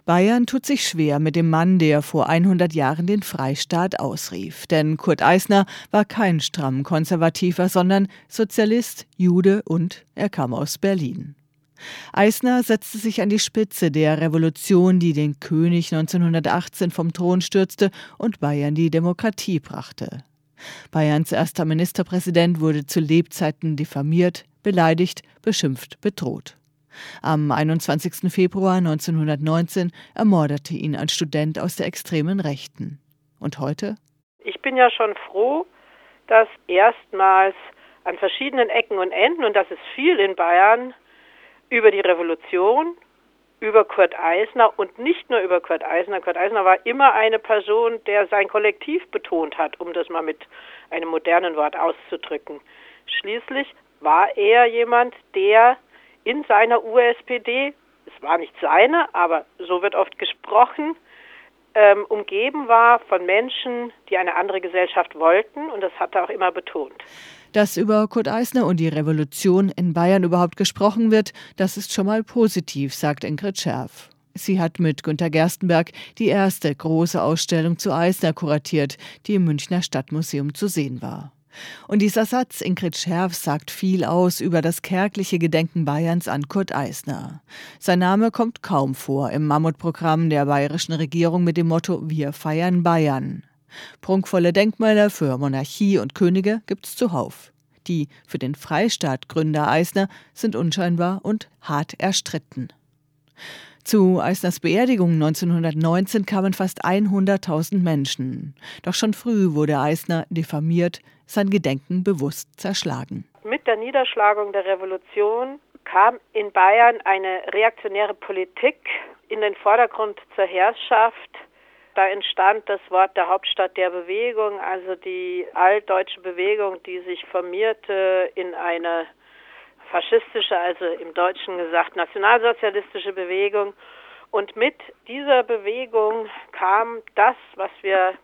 Bayern tut sich schwer mit dem Mann, der vor 100 Jahren den Freistaat ausrief. Denn Kurt Eisner war kein stramm Konservativer, sondern Sozialist, Jude und er kam aus Berlin. Eisner setzte sich an die Spitze der Revolution, die den König 1918 vom Thron stürzte und Bayern die Demokratie brachte. Bayerns erster Ministerpräsident wurde zu Lebzeiten diffamiert, beleidigt, beschimpft, bedroht. Am 21. Februar 1919 ermordete ihn ein Student aus der extremen Rechten. Und heute? Ich bin ja schon froh, dass erstmals an verschiedenen Ecken und Enden, und das ist viel in Bayern, über die Revolution, über Kurt Eisner und nicht nur über Kurt Eisner. Kurt Eisner war immer eine Person, der sein Kollektiv betont hat, um das mal mit einem modernen Wort auszudrücken. Schließlich war er jemand, der in seiner USPD, es war nicht seine, aber so wird oft gesprochen, umgeben war von Menschen, die eine andere Gesellschaft wollten, und das hat er auch immer betont. Dass über Kurt Eisner und die Revolution in Bayern überhaupt gesprochen wird, das ist schon mal positiv, sagt Ingrid Scherf. Sie hat mit Günter Gerstenberg die erste große Ausstellung zu Eisner kuratiert, die im Münchner Stadtmuseum zu sehen war. Und dieser Satz, Ingrid Scherf, sagt viel aus über das kärgliche Gedenken Bayerns an Kurt Eisner. Sein Name kommt kaum vor im Mammutprogramm der bayerischen Regierung mit dem Motto „Wir feiern Bayern". Prunkvolle Denkmäler für Monarchie und Könige gibt's zuhauf. Die für den Freistaat-Gründer Eisner sind unscheinbar und hart erstritten. Zu Eisners Beerdigung 1919 kamen fast 100.000 Menschen. Doch schon früh wurde Eisner diffamiert, sein Gedenken bewusst zerschlagen. Mit der Niederschlagung der Revolution kam in Bayern eine reaktionäre Politik in den Vordergrund zur Herrschaft. Da entstand das Wort der Hauptstadt der Bewegung, also die altdeutsche Bewegung, die sich formierte in eine faschistische, also im Deutschen gesagt nationalsozialistische Bewegung. Und mit dieser Bewegung kam das, was wir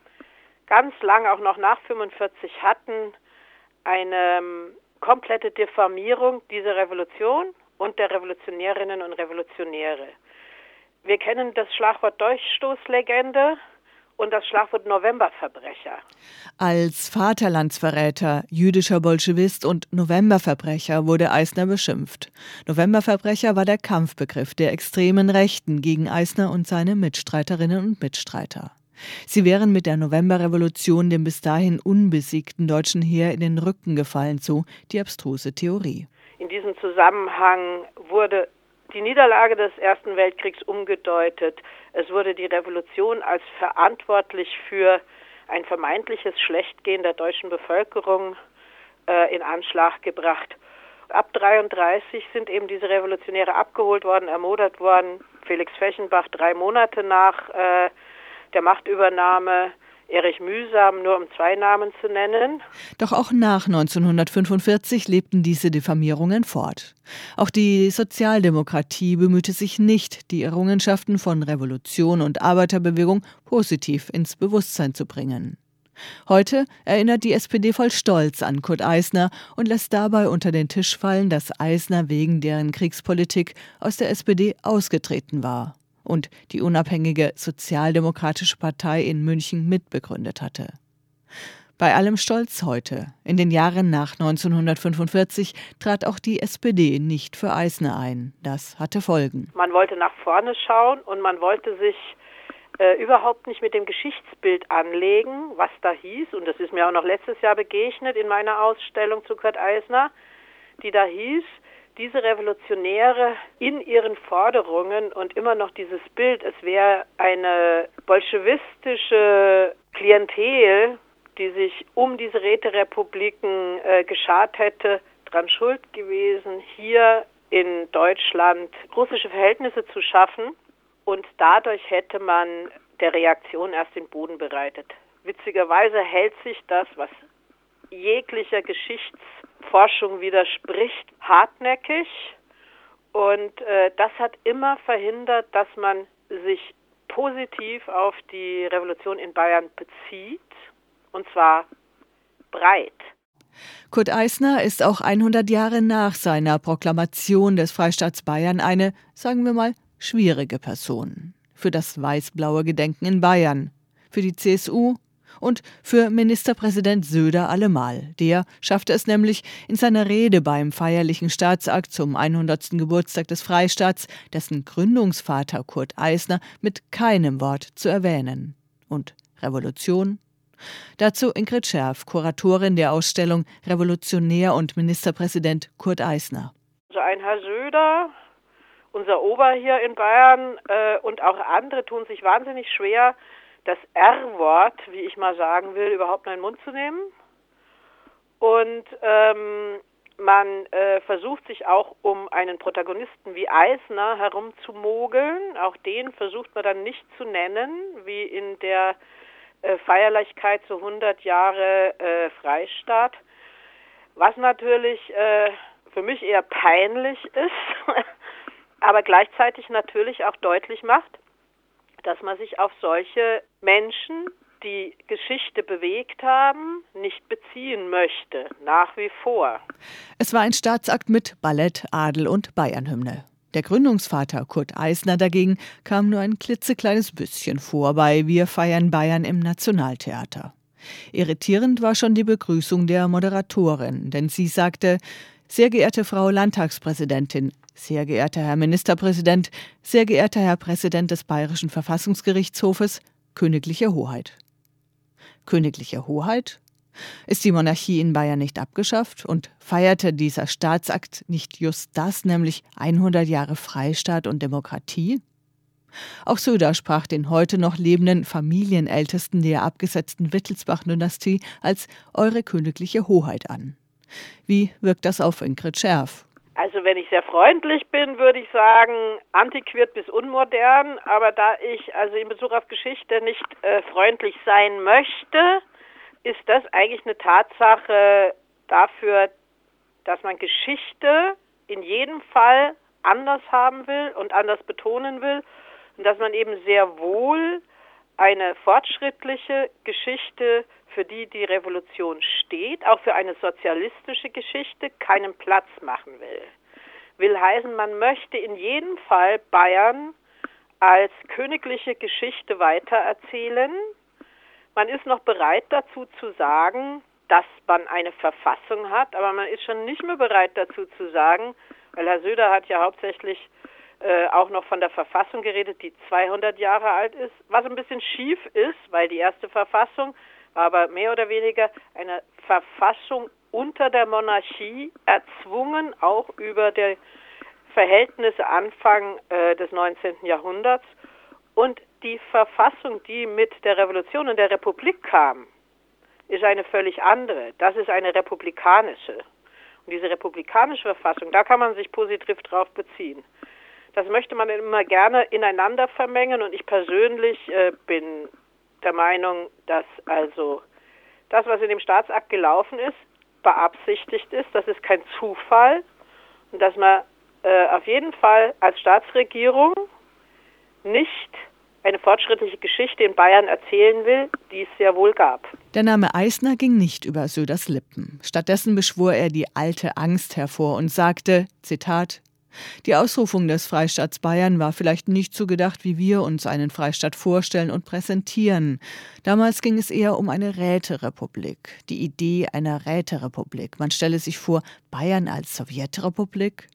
ganz lang auch noch nach 1945 hatten, eine komplette Diffamierung dieser Revolution und der Revolutionärinnen und Revolutionäre. Wir kennen das Schlagwort Durchstoßlegende und das Schlagwort Novemberverbrecher. Als Vaterlandsverräter, jüdischer Bolschewist und Novemberverbrecher wurde Eisner beschimpft. Novemberverbrecher war der Kampfbegriff der extremen Rechten gegen Eisner und seine Mitstreiterinnen und Mitstreiter. Sie wären mit der Novemberrevolution dem bis dahin unbesiegten deutschen Heer in den Rücken gefallen, so die abstruse Theorie. In diesem Zusammenhang wurde die Niederlage des Ersten Weltkriegs umgedeutet. Es wurde die Revolution als verantwortlich für ein vermeintliches Schlechtgehen der deutschen Bevölkerung in Anschlag gebracht. Ab 1933 sind eben diese Revolutionäre abgeholt worden, ermordet worden. Felix Fechenbach 3 Monate nach der Machtübernahme, Erich Mühsam, nur um 2 Namen zu nennen. Doch auch nach 1945 lebten diese diffamierungen fort. Auch die Sozialdemokratie bemühte sich nicht, die Errungenschaften von Revolution und Arbeiterbewegung positiv ins Bewusstsein zu bringen. Heute erinnert die SPD voll Stolz an Kurt Eisner und lässt dabei unter den Tisch fallen, dass Eisner wegen deren Kriegspolitik aus der SPD ausgetreten war und die unabhängige Sozialdemokratische Partei in München mitbegründet hatte. Bei allem Stolz heute, in den Jahren nach 1945, trat auch die SPD nicht für Eisner ein. Das hatte Folgen. Man wollte nach vorne schauen und man wollte sich überhaupt nicht mit dem Geschichtsbild anlegen, was da hieß. Und das ist mir auch noch letztes Jahr begegnet in meiner Ausstellung zu Kurt Eisner, die da hieß, diese Revolutionäre in ihren Forderungen und immer noch dieses Bild, es wäre eine bolschewistische Klientel, die sich um diese Räterepubliken geschart hätte, dran schuld gewesen, hier in Deutschland russische Verhältnisse zu schaffen. Und dadurch hätte man der Reaktion erst den Boden bereitet. Witzigerweise hält sich das, was jeglicher Geschichtsforschung widerspricht, hartnäckig. Und das hat immer verhindert, dass man sich positiv auf die Revolution in Bayern bezieht. Und zwar breit. Kurt Eisner ist auch 100 Jahre nach seiner Proklamation des Freistaats Bayern eine, sagen wir mal, schwierige Person. Für das weiß-blaue Gedenken in Bayern, für die CSU und für Ministerpräsident Söder allemal. Der schaffte es nämlich in seiner Rede beim feierlichen Staatsakt zum 100. Geburtstag des Freistaats, dessen Gründungsvater Kurt Eisner mit keinem Wort zu erwähnen. Und Revolution? Dazu Ingrid Scherf, Kuratorin der Ausstellung Revolutionär und Ministerpräsident Kurt Eisner. Also ein Herr Söder, unser Ober hier in Bayern und auch andere tun sich wahnsinnig schwer, das R-Wort, wie ich mal sagen will, überhaupt in den Mund zu nehmen. Und man versucht sich auch um einen Protagonisten wie Eisner herumzumogeln. Auch den versucht man dann nicht zu nennen, wie in der Feierlichkeit zu 100 Jahre Freistaat. Was natürlich für mich eher peinlich ist, aber gleichzeitig natürlich auch deutlich macht, dass man sich auf solche Menschen, die Geschichte bewegt haben, nicht beziehen möchte, nach wie vor. Es war ein Staatsakt mit Ballett, Adel und Bayernhymne. Der Gründungsvater Kurt Eisner dagegen kam nur ein klitzekleines bisschen vor bei Wir feiern Bayern im Nationaltheater. Irritierend war schon die Begrüßung der Moderatorin, denn sie sagte: Sehr geehrte Frau Landtagspräsidentin, sehr geehrter Herr Ministerpräsident, sehr geehrter Herr Präsident des Bayerischen Verfassungsgerichtshofes, Königliche Hoheit. Königliche Hoheit? Ist die Monarchie in Bayern nicht abgeschafft und feierte dieser Staatsakt nicht just das, nämlich 100 Jahre Freistaat und Demokratie? Auch Söder sprach den heute noch lebenden Familienältesten der abgesetzten Wittelsbach-Dynastie als Eure Königliche Hoheit an. Wie wirkt das auf Ingrid Scherf? Also wenn ich sehr freundlich bin, würde ich sagen, antiquiert bis unmodern. Aber da ich also in Bezug auf Geschichte nicht freundlich sein möchte, ist das eigentlich eine Tatsache dafür, dass man Geschichte in jedem Fall anders haben will und anders betonen will und dass man eben sehr wohl eine fortschrittliche Geschichte, für die die Revolution steht, auch für eine sozialistische Geschichte, keinen Platz machen will. Will heißen, man möchte in jedem Fall Bayern als königliche Geschichte weitererzählen. Man ist noch bereit dazu zu sagen, dass man eine Verfassung hat, aber man ist schon nicht mehr bereit dazu zu sagen, weil Herr Söder hat ja hauptsächlich auch noch von der Verfassung geredet, die 200 Jahre alt ist, was ein bisschen schief ist, weil die erste Verfassung war aber mehr oder weniger eine Verfassung unter der Monarchie, erzwungen auch über die Verhältnisse Anfang des 19. Jahrhunderts. Und die Verfassung, die mit der Revolution und der Republik kam, ist eine völlig andere. Das ist eine republikanische. Und diese republikanische Verfassung, da kann man sich positiv drauf beziehen. Das möchte man immer gerne ineinander vermengen und ich persönlich bin der Meinung, dass also das, was in dem Staatsakt gelaufen ist, beabsichtigt ist, das ist kein Zufall und dass man auf jeden Fall als Staatsregierung nicht eine fortschrittliche Geschichte in Bayern erzählen will, die es sehr wohl gab. Der Name Eisner ging nicht über Söders Lippen. Stattdessen beschwor er die alte Angst hervor und sagte, Zitat, die Ausrufung des Freistaats Bayern war vielleicht nicht so gedacht, wie wir uns einen Freistaat vorstellen und präsentieren. Damals ging es eher um eine Räterepublik, die Idee einer Räterepublik. Man stelle sich vor, Bayern als Sowjetrepublik.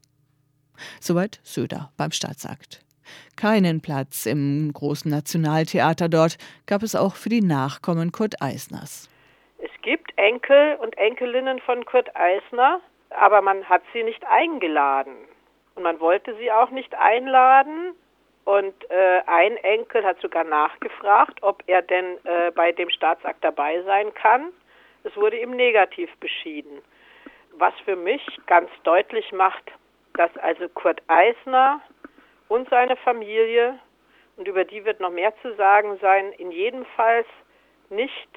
Soweit Söder beim Staatsakt. Keinen Platz im großen Nationaltheater dort gab es auch für die Nachkommen Kurt Eisners. Es gibt Enkel und Enkelinnen von Kurt Eisner, aber man hat sie nicht eingeladen. Und man wollte sie auch nicht einladen. Und ein Enkel hat sogar nachgefragt, ob er denn bei dem Staatsakt dabei sein kann. Es wurde ihm negativ beschieden. Was für mich ganz deutlich macht, dass also Kurt Eisner und seine Familie, und über die wird noch mehr zu sagen sein, in jedem Fall nicht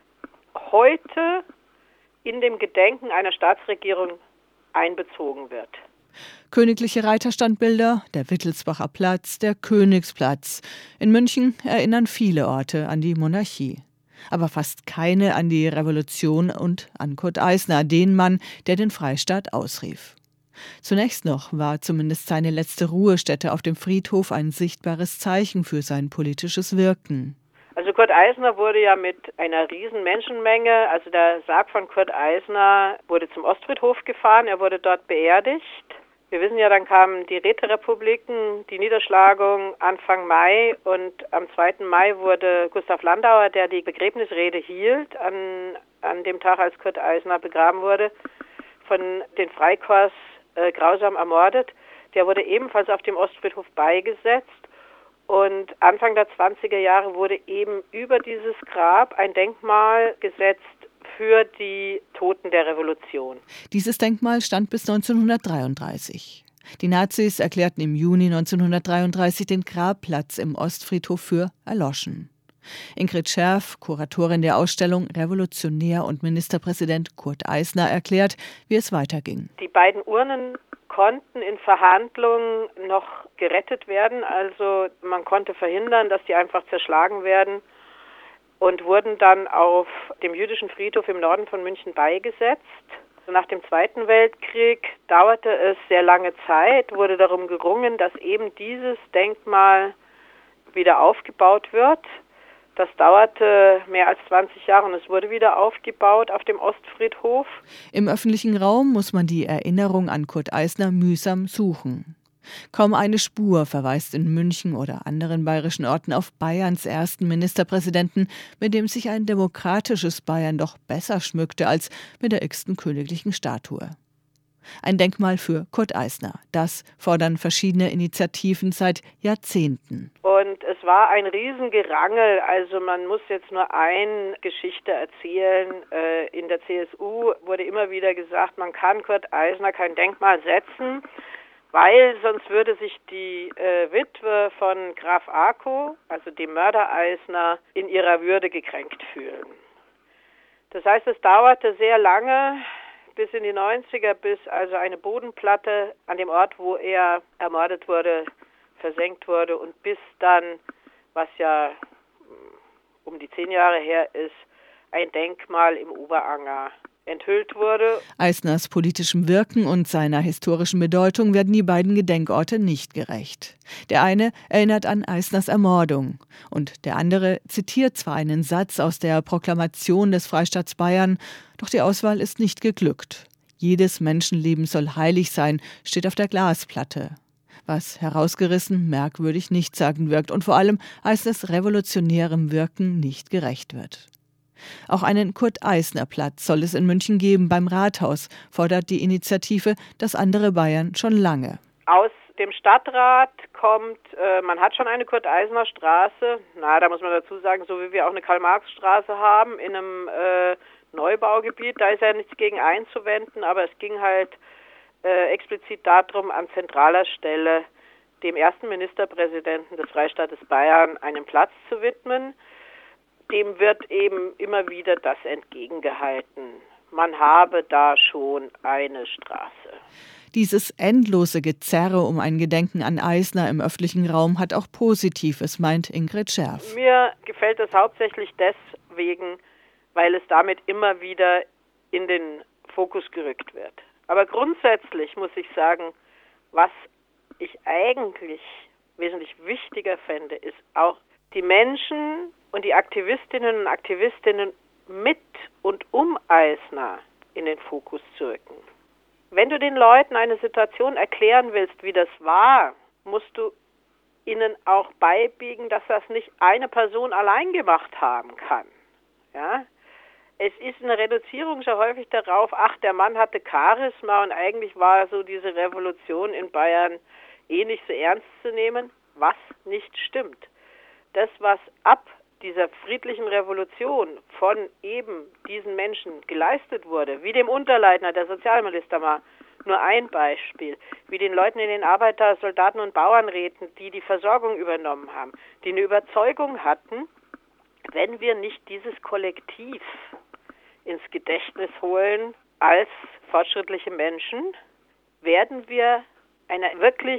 heute in dem Gedenken einer Staatsregierung einbezogen wird. Königliche Reiterstandbilder, der Wittelsbacher Platz, der Königsplatz. In München erinnern viele Orte an die Monarchie. Aber fast keine an die Revolution und an Kurt Eisner, den Mann, der den Freistaat ausrief. Zunächst noch war zumindest seine letzte Ruhestätte auf dem Friedhof ein sichtbares Zeichen für sein politisches Wirken. Also Kurt Eisner wurde ja mit einer riesen Menschenmenge, also der Sarg von Kurt Eisner wurde zum Ostfriedhof gefahren, er wurde dort beerdigt. Wir wissen ja, dann kamen die Räterepubliken, die Niederschlagung Anfang Mai und am 2. Mai wurde Gustav Landauer, der die Begräbnisrede hielt, an dem Tag, als Kurt Eisner begraben wurde, von den Freikorps grausam ermordet. Der wurde ebenfalls auf dem Ostfriedhof beigesetzt. Und Anfang der 20er Jahre wurde eben über dieses Grab ein Denkmal gesetzt für die Toten der Revolution. Dieses Denkmal stand bis 1933. Die Nazis erklärten im Juni 1933 den Grabplatz im Ostfriedhof für erloschen. Ingrid Scherf, Kuratorin der Ausstellung Revolutionär und Ministerpräsident Kurt Eisner, erklärt, wie es weiterging. Die beiden Urnen konnten in Verhandlungen noch gerettet werden. Also man konnte verhindern, dass die einfach zerschlagen werden und wurden dann auf dem jüdischen Friedhof im Norden von München beigesetzt. Nach dem Zweiten Weltkrieg dauerte es sehr lange Zeit, wurde darum gerungen, dass eben dieses Denkmal wieder aufgebaut wird. Das dauerte mehr als 20 Jahre und es wurde wieder aufgebaut auf dem Ostfriedhof. Im öffentlichen Raum muss man die Erinnerung an Kurt Eisner mühsam suchen. Kaum eine Spur verweist in München oder anderen bayerischen Orten auf Bayerns ersten Ministerpräsidenten, mit dem sich ein demokratisches Bayern doch besser schmückte als mit der x-ten königlichen Statue. Ein Denkmal für Kurt Eisner. Das fordern verschiedene Initiativen seit Jahrzehnten. Und es war ein Riesengerangel. Also man muss jetzt nur eine Geschichte erzählen. In der CSU wurde immer wieder gesagt, man kann Kurt Eisner kein Denkmal setzen, weil sonst würde sich die Witwe von Graf Arco, also dem Mörder Eisner, in ihrer Würde gekränkt fühlen. Das heißt, es dauerte sehr lange, bis in die 90er, bis also eine Bodenplatte an dem Ort, wo er ermordet wurde, versenkt wurde und bis dann, was ja um die 10 Jahre her ist, ein Denkmal im Oberanger enthüllt wurde. Eisners politischem Wirken und seiner historischen Bedeutung werden die beiden Gedenkorte nicht gerecht. Der eine erinnert an Eisners Ermordung und der andere zitiert zwar einen Satz aus der Proklamation des Freistaats Bayern, doch die Auswahl ist nicht geglückt. Jedes Menschenleben soll heilig sein, steht auf der Glasplatte. Was herausgerissen, merkwürdig, nichtssagend wirkt und vor allem Eisners revolutionärem Wirken nicht gerecht wird. Auch einen Kurt-Eisner-Platz soll es in München geben beim Rathaus, fordert die Initiative Das andere Bayern schon lange. Aus dem Stadtrat kommt, man hat schon eine Kurt-Eisner-Straße, da muss man dazu sagen, so wie wir auch eine Karl-Marx-Straße haben in einem Neubaugebiet, da ist ja nichts gegen einzuwenden, aber es ging halt explizit darum, an zentraler Stelle dem ersten Ministerpräsidenten des Freistaates Bayern einen Platz zu widmen. Dem wird eben immer wieder das entgegengehalten. Man habe da schon eine Straße. Dieses endlose Gezerre um ein Gedenken an Eisner im öffentlichen Raum hat auch Positives, meint Ingrid Scherf. Mir gefällt es hauptsächlich deswegen, weil es damit immer wieder in den Fokus gerückt wird. Aber grundsätzlich muss ich sagen, was ich eigentlich wesentlich wichtiger fände, ist auch die Menschen und die Aktivistinnen und Aktivistinnen mit und um Eisner in den Fokus zu rücken. Wenn du den Leuten eine Situation erklären willst, wie das war, musst du ihnen auch beibiegen, dass das nicht eine Person allein gemacht haben kann. Ja? Es ist eine Reduzierung schon häufig darauf, der Mann hatte Charisma und eigentlich war so diese Revolution in Bayern nicht so ernst zu nehmen, was nicht stimmt. Das, was ab dieser friedlichen Revolution von eben diesen Menschen geleistet wurde, wie dem Unterleitner, der Sozialminister mal nur ein Beispiel, wie den Leuten in den Arbeiter-, Soldaten- und Bauernräten, die die Versorgung übernommen haben, die eine Überzeugung hatten, wenn wir nicht dieses Kollektiv ins Gedächtnis holen als fortschrittliche Menschen, werden wir einer wirklich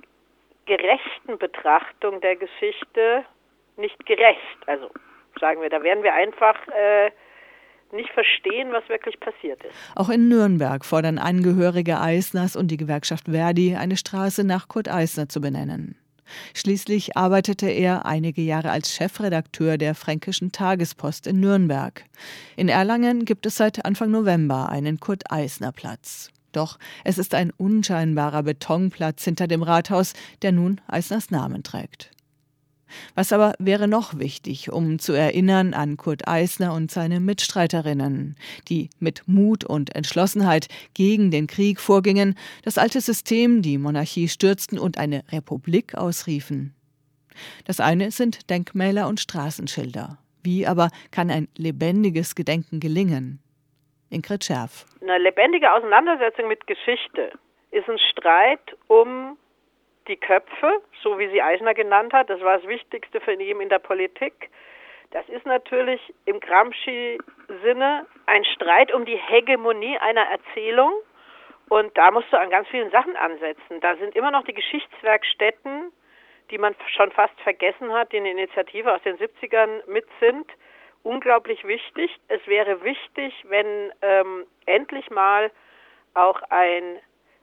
gerechten Betrachtung der Geschichte nicht gerecht. Also sagen wir, da werden wir einfach nicht verstehen, was wirklich passiert ist. Auch in Nürnberg fordern Angehörige Eisners und die Gewerkschaft Verdi, eine Straße nach Kurt Eisner zu benennen. Schließlich arbeitete er einige Jahre als Chefredakteur der Fränkischen Tagespost in Nürnberg. In Erlangen gibt es seit Anfang November einen Kurt-Eisner-Platz. Doch es ist ein unscheinbarer Betonplatz hinter dem Rathaus, der nun Eisners Namen trägt. Was aber wäre noch wichtig, um zu erinnern an Kurt Eisner und seine Mitstreiterinnen, die mit Mut und Entschlossenheit gegen den Krieg vorgingen, das alte System, die Monarchie stürzten und eine Republik ausriefen? Das eine sind Denkmäler und Straßenschilder. Wie aber kann ein lebendiges Gedenken gelingen? Ingrid Scherf. Eine lebendige Auseinandersetzung mit Geschichte ist ein Streit um die Köpfe, so wie sie Eisner genannt hat. Das war das Wichtigste für ihn in der Politik. Das ist natürlich im Gramsci-Sinne ein Streit um die Hegemonie einer Erzählung. Und da musst du an ganz vielen Sachen ansetzen. Da sind immer noch die Geschichtswerkstätten, die man schon fast vergessen hat, die eine Initiative aus den 70ern mit sind, unglaublich wichtig. Es wäre wichtig, wenn endlich mal auch ein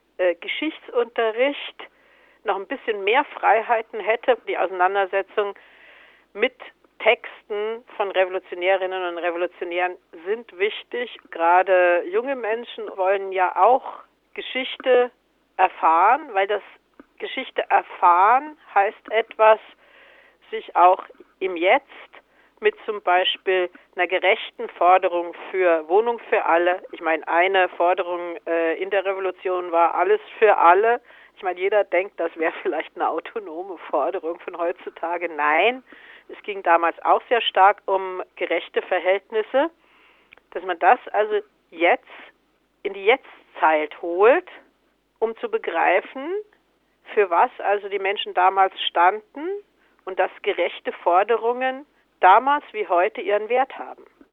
Geschichtsunterricht noch ein bisschen mehr Freiheiten hätte. Die Auseinandersetzung mit Texten von Revolutionärinnen und Revolutionären sind wichtig. Gerade junge Menschen wollen ja auch Geschichte erfahren, weil das Geschichte erfahren heißt etwas, sich auch im Jetzt mit zum Beispiel einer gerechten Forderung für Wohnung für alle. Ich meine, eine Forderung in der Revolution war alles für alle. Ich meine, jeder denkt, das wäre vielleicht eine autonome Forderung von heutzutage. Nein, es ging damals auch sehr stark um gerechte Verhältnisse, dass man das also jetzt in die Jetztzeit holt, um zu begreifen, für was also die Menschen damals standen und dass gerechte Forderungen damals wie heute ihren Wert haben.